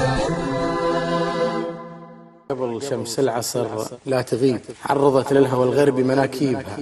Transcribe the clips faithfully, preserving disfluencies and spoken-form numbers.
قبل شمس العصر لا تغيب، عرضت للهوى الغربي مناكيبها،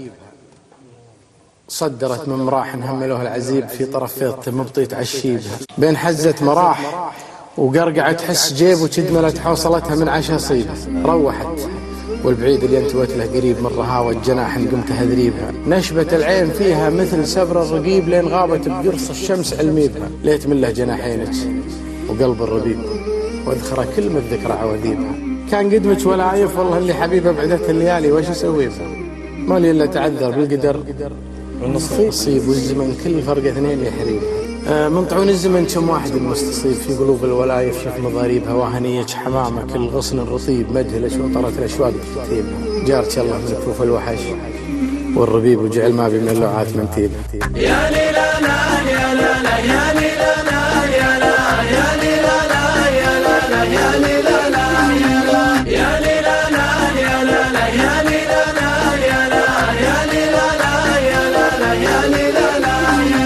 صدرت من مراح هملوها العزيب في طرف فيضته مبطيت عشيبها، بين حزة مراح وقرقعة تحس جيب وتدملت حوصلتها من عشاصيبها، روحت والبعيد اللي انتوت له قريب من رهاوة جناح قمت هذريبها، نشبت العين فيها مثل سبر الرقيب لين غابت بقرص الشمس علميبها، ليت من له جناحينك وقلب الربيب واذخر كلمة ذكرى عواديبها، كان قدمك ولايف والله اللي حبيبه بعدت الليالي وش اسوي بها، مالي الا تعذر بالقدر والنصيب والزمن كل فرقة اثنين يحريبها، آه من طعون الزمن كم واحد مستصيب في قلوب الولايف شوف مضاريبها، وهنيك حمامة كل غصن رطيب مدهلش وطرت الاشواق ترتيبها، جارك الله من كفوف الوحش والربيب وجعل ما بي من اللوعات منتيبها. يا لي لا لا يا لا لا يا لي لا لا يا لا يا لي لا لا يا لا لا يا لي لا لا يا لي لا لا يا لا لا يا لي لا لا يا لا يا لي لا لا يا لا لا يا لي لا لا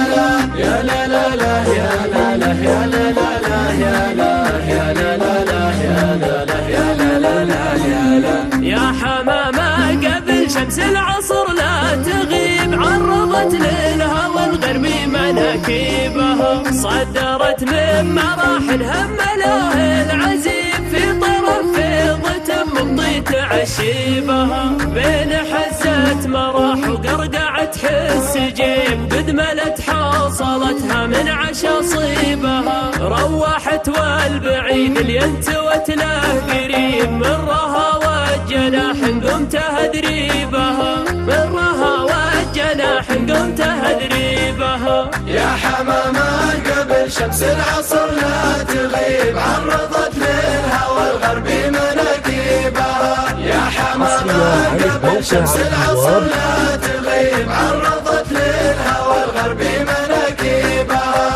يا لا لا لا يا لا لا يا لا لا لا يا لا يا لا لا لا يا لا لا يا لا لا لا يا لا يا حمامة قبل شمس العصر لا تغيب، عرضت للهوى الغربي مناكيبها، صدرت من مراحل هملوه العزيب في طرف فيضة مبطيت عشيبها، بين حزة مراح وقرقعة حس جيب قد ملت حوصلتها من عشاصيبها، روحت والبعيد اللي انتوت له قريب من رهاوة جناح قمت هدريبها، من رهاوة جناح قمت هدريبها، يا حمامة قبل شمس العصر لا تغيب، عرضت للهوى الغربي مناكيبها، يا حمامة قبل شمس العصر لا تغيب، عرضت للهوى الغربي مناكيبها.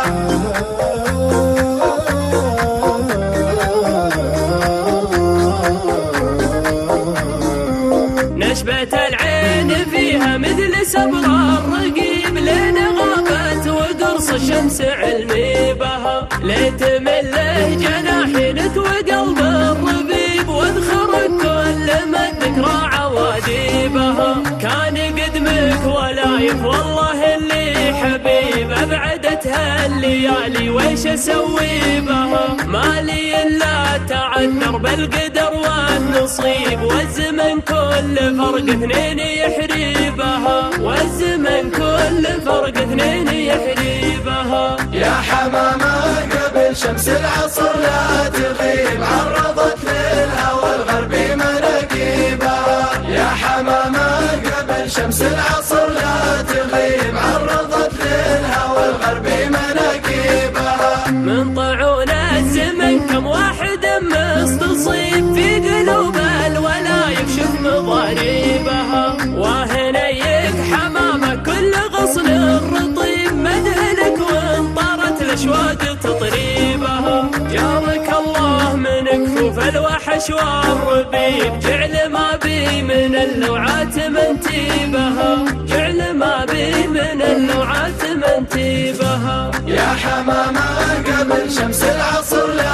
نشبت العين فيها مثل سبر الرقيب لين غابت وقرص الشمس علميبها، ليت من له جناحينك وقلب الربيب واذخر كل ما ذكرى عواديبها، كان قدمك ولايف والله اللي حبيب ابعدتها الليالي ويش اسوي بها، مالي الا تعذر بالقدر والنصيب والزمن كل فرق اثنين يحريبها، والزمن كل فرق اثنين يحريبها، يا حمامة قبل شمس العصر لا تغيب، عرضت للهوى الغربي مناكيبها، يا حمامة قبل شمس العصر لا تغيب، عرضت للهوى الغربي مناكيبها، من طعون الزمن كم واحد مستصيب في قلوب الولايف شوف مضاريبها، وهنيك حمامة كل غصن رطيب مدهنك وانطرت الاشواق تطريبها، جارك الله من كفوف الوحش والربيب جعل ما بي من اللوعات منتيبها، جعل ما بي من اللوعات منتيبها، يا حمامة قبل شمس العصر لا